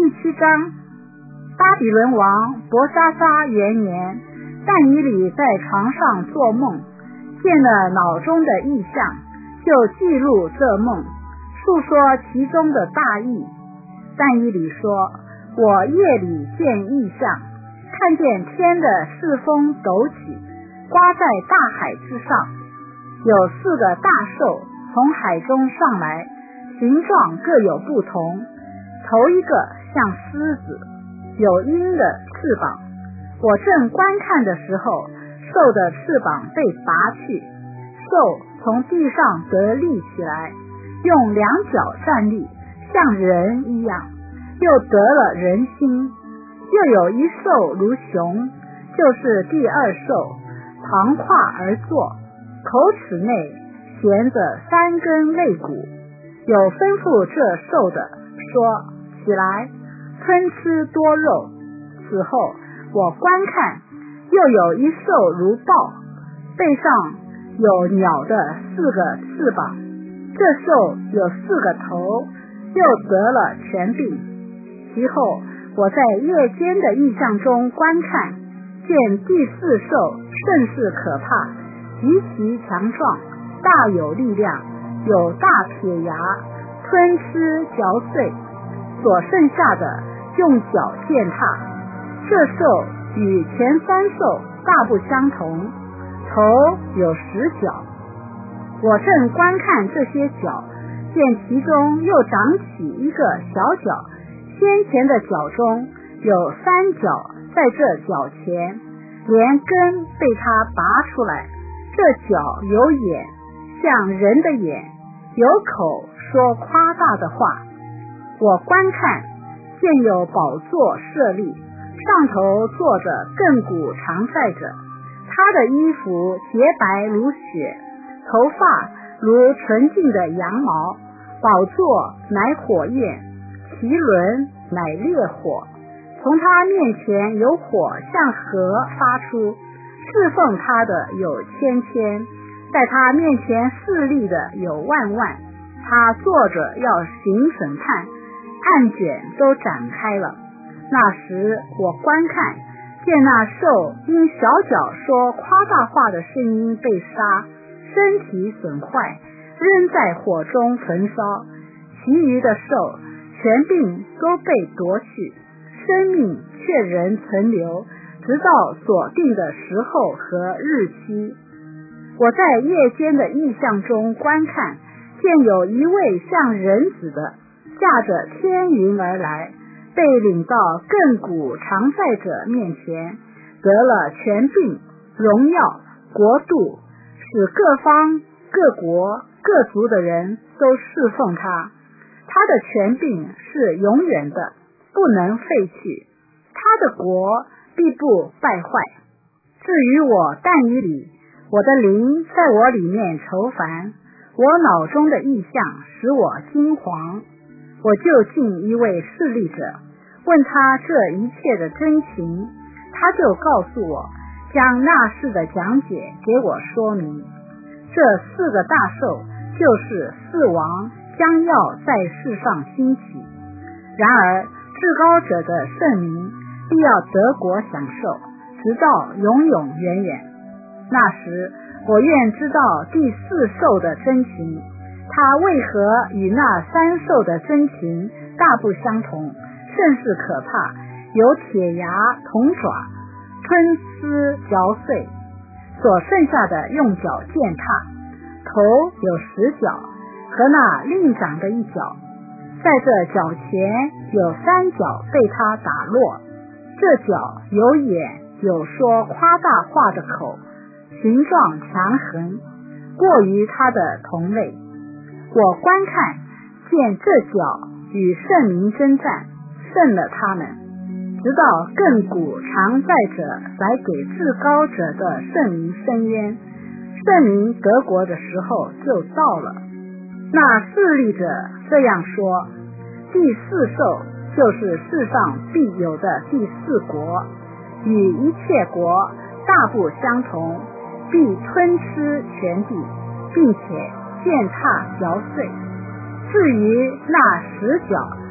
7章。巴比伦王伯沙撒元年，但以理在床上做梦，见了脑中的异象，就记录这梦，述说其中的大意。但以理说，我夜里见异象，看见天的四风陡起，刮在大海之上，有4个大兽从海中上来，形状各有不同。头一个像狮子，有鹰的翅膀。我正观看的时候，兽的翅膀被拔去，兽从地上得立起来，用2脚站立，像人一样，又得了人心。又有一兽如熊，就是第2兽，旁跨而坐，口齿内衔着3根肋骨。有吩咐这兽的说，起来，吞吃多肉。此后我观看，又有一兽如豹，背上有鸟的4个翅膀，这兽有4个头，又得了权柄。其后我在夜间的异象中观看，见第4兽甚是可怕，极其强壮，大有力量，有大铁牙，吞吃嚼碎，所剩下的用脚践踏。这兽与前3兽大不相同，头有10角。我正观看这些角，见其中又长起一个小角，先前的角中有3角在这角前，连根被它拔出来。这角有眼，像人的眼，有口说夸大的话。我观看，见有宝座设立，上头坐着亘古常在者，他的衣服洁白如雪，头发如纯净的羊毛。宝座乃火焰，其轮乃烈火，从他面前有火向河发出，侍奉他的有千千，在他面前侍立的有万万。他坐着要行审判，案卷都展开了。那时我观看，见那兽因小脚说夸大话的声音被杀，身体损坏，扔在火中焚烧。其余的兽权柄都被夺去，生命却仍存留，直到所定的时候和日期。我在夜间的异象中观看，见有一位像人子的驾着天云而来，被领到亘古常在者面前，得了权柄、荣耀、国度，使各方各国各族的人都侍奉他。他的权柄是永远的，不能废去，他的国必不败坏。至于我但以理，我的灵在我里面愁烦，我脑中的意象使我惊惶。我就近一位侍立者，问他这一切的真情，他就告诉我，将那事的讲解给我说明。这4个大兽就是4王，将要在世上兴起。然而至高者的圣名必要得国享受，直到永永远远。那时我愿知道第4兽的真情，它为何与那3兽的真情大不相同，甚是可怕，有铁牙铜爪，吞吃嚼碎，所剩下的用脚践踏，头有10角，和那另长的1角，在这角前有3角被他打落。这角有眼，有说夸大话的口，形状强横，过于他的同类。我观看，见这角与圣民征战，胜了他们，直到亘古常在者来给至高者的圣民伸冤，圣民得国的时候就到了。那侍立者这样说，第4兽就是世上必有的第4国，与一切国大不相同，必吞吃全地，并且践踏嚼碎。至于那10角，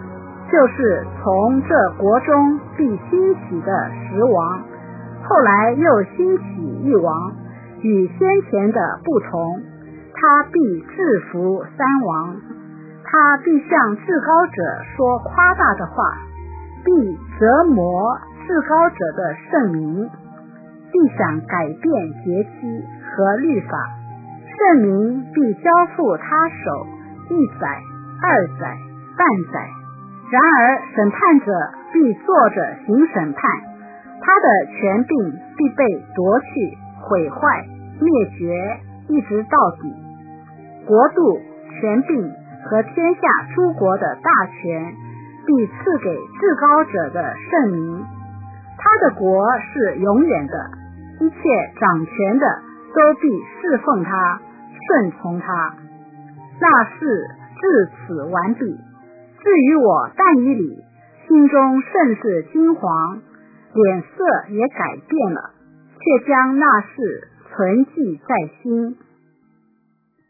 就是从这国中必兴起的十王，后来又兴起一王，与先前的不同，他必制服三王，他必向至高者说夸大的话，必折磨至高者的圣名，必想改变节期和律法，圣名必交付他手1载、2载、半载。然而审判者必坐着行审判，他的权柄必被夺去、毁坏、灭绝，一直到底。国度、权柄和天下诸国的大权必赐给至高者的圣名，他的国是永远的，一切掌权的都必侍奉他，顺从他。那事至此完毕。至于我但以理，心中甚是惊惶，脸色也改变了，却将那事存记在心。